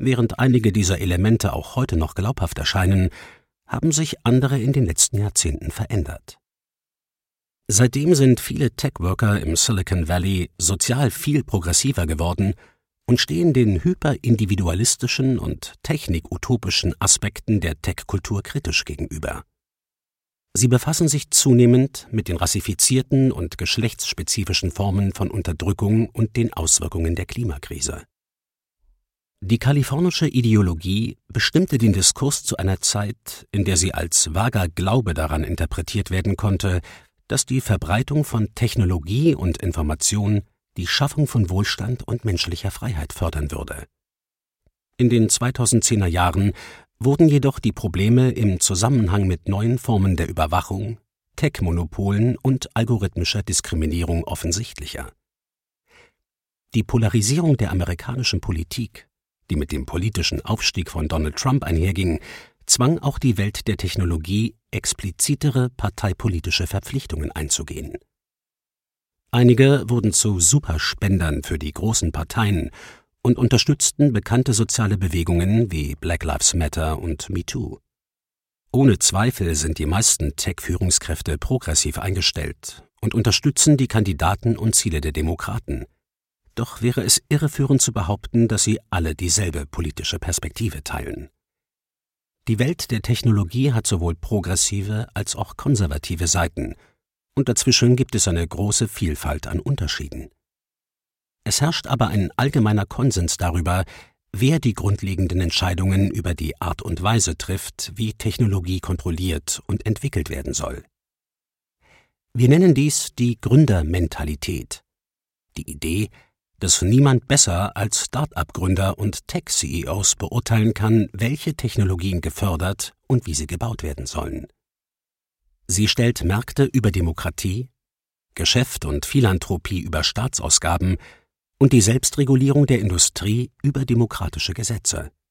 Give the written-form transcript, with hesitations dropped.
Während einige dieser Elemente auch heute noch glaubhaft erscheinen, haben sich andere in den letzten Jahrzehnten verändert. Seitdem sind viele Tech-Worker im Silicon Valley sozial viel progressiver geworden und stehen den hyperindividualistischen und technikutopischen Aspekten der Tech-Kultur kritisch gegenüber. Sie befassen sich zunehmend mit den rassifizierten und geschlechtsspezifischen Formen von Unterdrückung und den Auswirkungen der Klimakrise. Die kalifornische Ideologie bestimmte den Diskurs zu einer Zeit, in der sie als vager Glaube daran interpretiert werden konnte, dass die Verbreitung von Technologie und Information die Schaffung von Wohlstand und menschlicher Freiheit fördern würde. In den 2010er Jahren wurden jedoch die Probleme im Zusammenhang mit neuen Formen der Überwachung, Tech-Monopolen und algorithmischer Diskriminierung offensichtlicher. Die Polarisierung der amerikanischen Politik, die mit dem politischen Aufstieg von Donald Trump einherging, zwang auch die Welt der Technologie, explizitere parteipolitische Verpflichtungen einzugehen. Einige wurden zu Superspendern für die großen Parteien und unterstützten bekannte soziale Bewegungen wie Black Lives Matter und MeToo. Ohne Zweifel sind die meisten Tech-Führungskräfte progressiv eingestellt und unterstützen die Kandidaten und Ziele der Demokraten. Doch wäre es irreführend zu behaupten, dass sie alle dieselbe politische Perspektive teilen. Die Welt der Technologie hat sowohl progressive als auch konservative Seiten, und dazwischen gibt es eine große Vielfalt an Unterschieden. Es herrscht aber ein allgemeiner Konsens darüber, wer die grundlegenden Entscheidungen über die Art und Weise trifft, wie Technologie kontrolliert und entwickelt werden soll. Wir nennen dies die Gründermentalität, die Idee, dass niemand besser als Start-up-Gründer und Tech-CEOs beurteilen kann, welche Technologien gefördert und wie sie gebaut werden sollen. Sie stellt Märkte über Demokratie, Geschäft und Philanthropie über Staatsausgaben und die Selbstregulierung der Industrie über demokratische Gesetze.